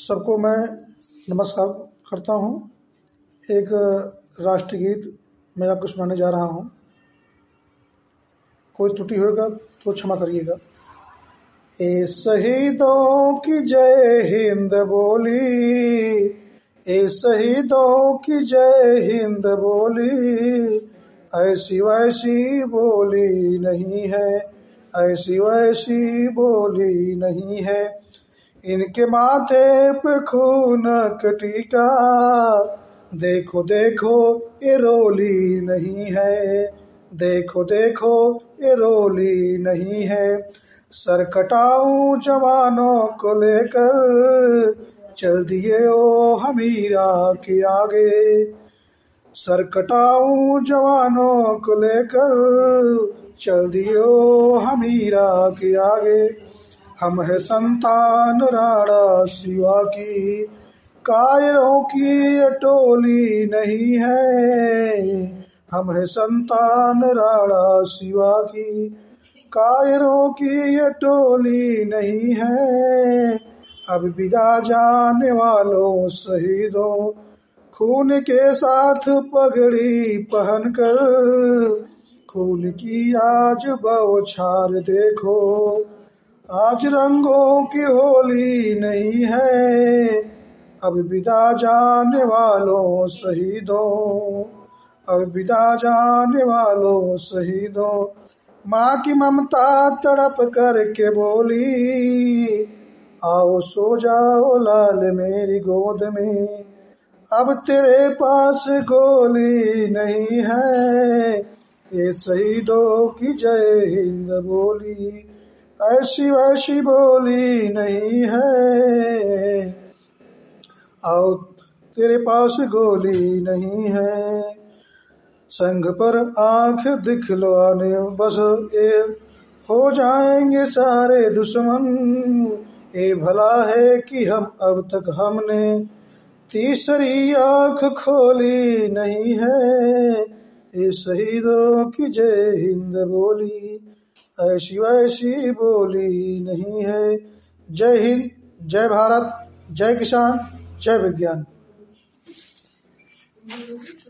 सबको मैं नमस्कार करता हूँ। एक राष्ट्रीय गीत मैं आपको सुनाने जा रहा हूँ। कोई त्रुटि होगा तो क्षमा करिएगा। ए शहीदों की जय हिंद बोली, ए शहीदों की जय हिंद बोली, ऐसी वैसी बोली नहीं है, ऐसी वैसी बोली नहीं है। इनके माथे पे खून का टीका, देखो देखो ये रोली नहीं है, देखो देखो ये रोली नहीं है। सर कटाऊं जवानों को लेकर, चल दिए ओ हमीरा के आगे। सर कटाऊं जवानों को लेकर, चल दिए ओ हमीरा के आगे। हम है संतान राणा शिवा की, कायरों की टोली नहीं है। हम है संतान राणा शिवा की, कायरों की टोली नहीं है। अब विदा जाने वालों शहीदों, खून के साथ पगड़ी पहनकर, खून की आज बौछार देखो, आज रंगों की होली नहीं है। अब विदा जाने वालों शहीदों, अब विदा जाने वालों शहीदों। माँ की ममता तड़प करके बोली, आओ सो जाओ लाल मेरी गोद में, अब तेरे पास गोली नहीं है। ये शहीदों की जय हिंद बोली, ऐसी वैसी बोली नहीं है। आओ तेरे पास गोली नहीं है। संग पर आंख दिखलाने बस ये हो जाएंगे सारे दुश्मन। ये भला है कि हम अब तक हमने तीसरी आंख खोली नहीं है। ये शहीदों की जय हिंद बोली, ऐसी वैसी बोली नहीं है। जय हिंद, जय भारत, जय किसान, जय विज्ञान।